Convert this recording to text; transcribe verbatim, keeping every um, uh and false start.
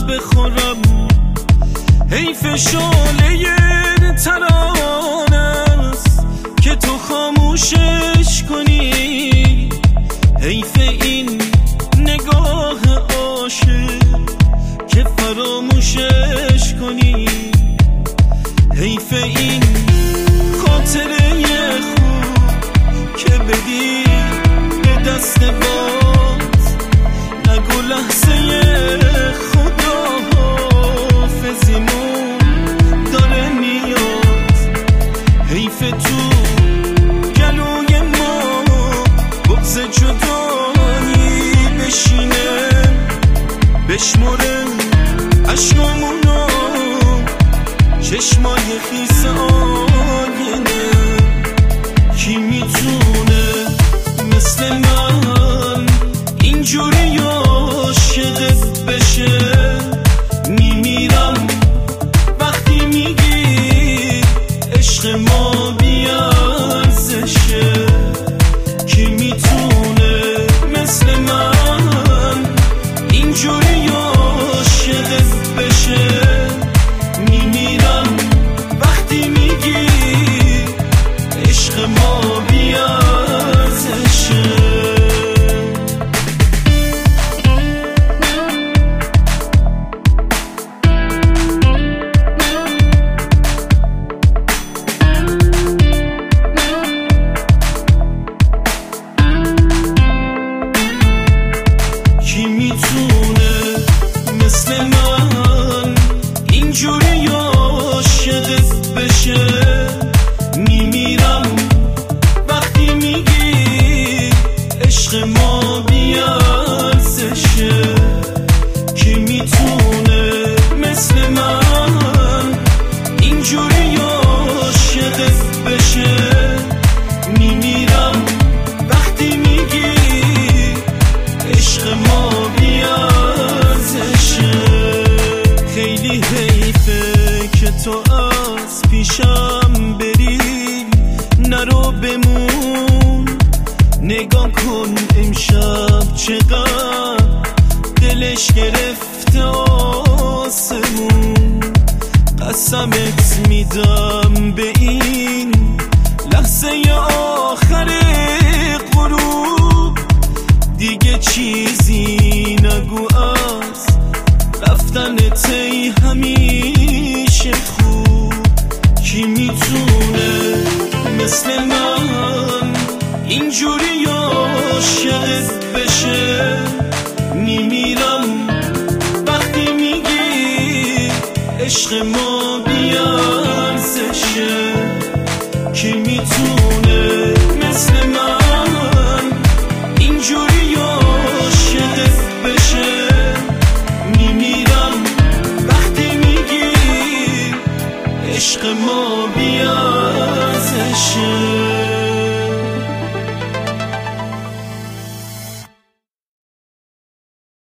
ازت بخورم. حیف شعله ترانه است که تو خاموشش کنی. حیف این نگاه عاشق که فراموشش کنی. حیف این خاطره خوب که بدی به دست باز. نگو لحظه خدا حافظیمون داره میاد. حیف تو گلوی ما بغض جدایی بشینه، بشمره عشقامونو چشمای خیس آینه. کی میتونه مثل من اینجوری عاشقت بشه؟ میمیرم وقتی میگی عشق ما بیارزشه. کی میتونه مثل من اینجوری عاشقت بشه؟ میمیرم وقتی میگی عشق ما بیارزشه. کی میتونه مثل من اینجوری عاشقت بشه؟ میمیرم وقتی میگی عشق ما بیارزشه. کی میتونه مثل من اینجوری عاشقت بشه؟ میمیرم وقتی میگی عشق ما بیارزشه. خیلی حیفه که تو از پیشم بری، نرو بمون. نگاه کن امشب چقدر دلش گرفته آسمون. قسمت میدم به این لحظه آخر غروب دیگه چیزی نگو از رفتنت